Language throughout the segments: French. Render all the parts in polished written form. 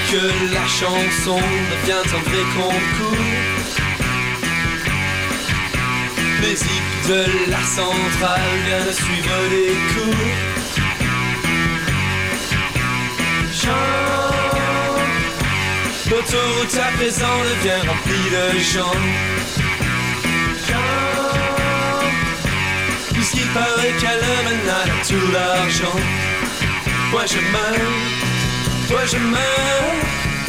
que la chanson devient un vrai concours. L'équipe de la centrale vient de suivre les cours. Chante, l'autoroute à présent devient remplie de gens. Puisqu'il paraît qu'à le menage a tout l'argent. Moi je meurs, toi je meurs.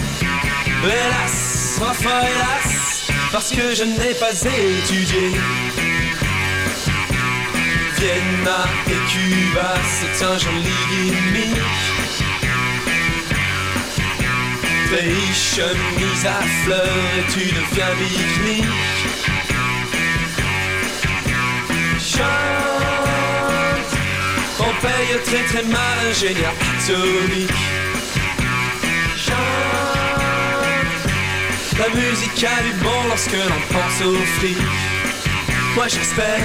Hélas, enfin hélas, parce que je n'ai pas étudié. Vienna et Cuba, c'est un joli gimmick. Pays chemise à fleurs et tu deviens pique-nique. On paye très très mal un ingénieur atomique. La musique a du bon lorsque l'on pense au fric. Moi j'espère,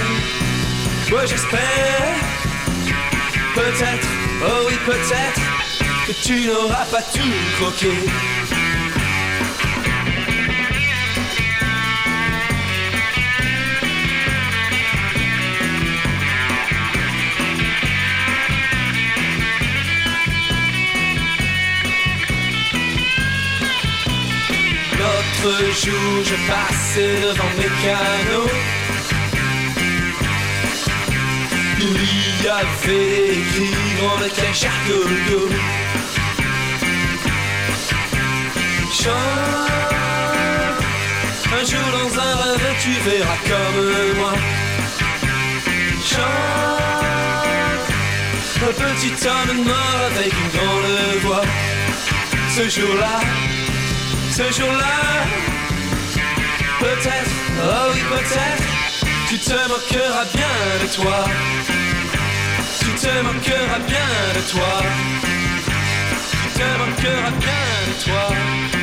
peut-être, oh oui peut-être, que tu n'auras pas tout croqué. L'autre jour je passais devant mes canaux. Il y avait écrit grand avec un charcoal. Chante, un jour dans un rêve tu verras comme moi. Chante, un petit homme noir avec une grande voix. Ce jour-là, peut-être, oh oui peut-être, tu te moqueras bien de toi. Tu te moqueras bien de toi. Tu te moqueras bien de toi.